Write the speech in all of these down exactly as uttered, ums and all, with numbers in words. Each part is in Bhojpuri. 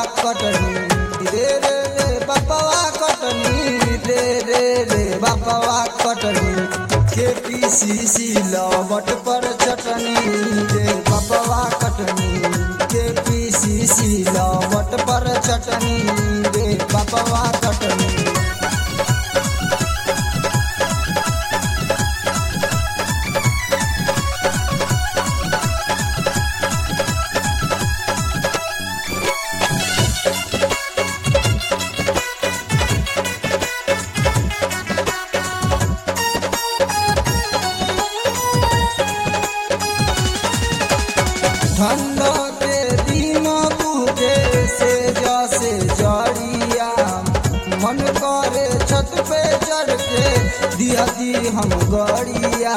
कटनी रे रे रे बपवा कटनी रे रे रे बपवा कटनी के पीसी लवट पर चटनी रे बपवा कटनी के पीसी लवट पर चटनी रे बपवा कटनी। ठंडा के दिन बुझे से जैसे जड़िया मन करे छत पे चढ़ के दिया दी हम गड़िया।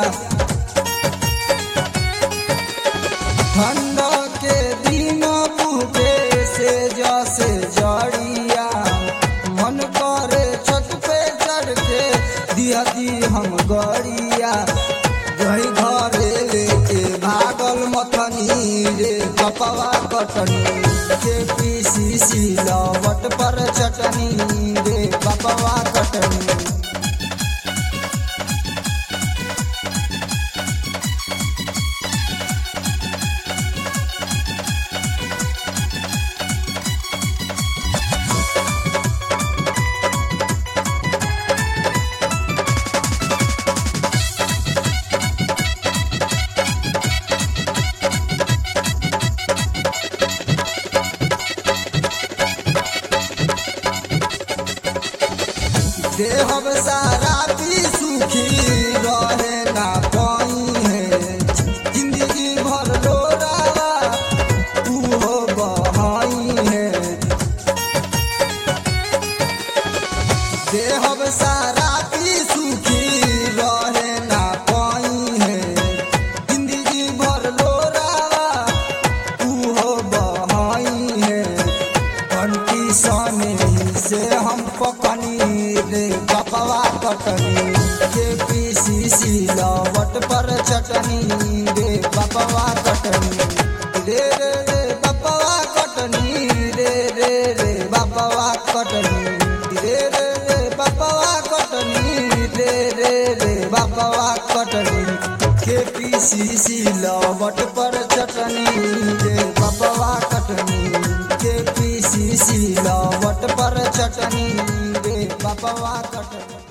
ठंडा के दिन बुझे से जैसे जड़िया मन करे छत पे चढ़ के दिया दी हम गड़िया। जही घरे लेके भागल मथनी रे बपवा कटनी के पीसी लवट पर चटनी रे बपवा कटनी। देहब सारा पी सुखी रहे ना पाई है जिंदगी भर लोरावा उहो बहाई है। देहब सारा पी सुखी रहे ना पाई है जिंदगी भर लोरावा उहो बहाई है। घंटी साने से हम पकनी रे बपवा कटनी के पीसी लवट पर चटनी रे बपवा कटनी रे रे रे बपवा कटनी रे रे रे बपवा कटनी रे रे रे बपवा कटनी रे रे रे बपवा कटनी के पीसी लवट पर चटनी रे बपवा कटनी के पीसी लवट पर चटनी रे बपवा कटनी।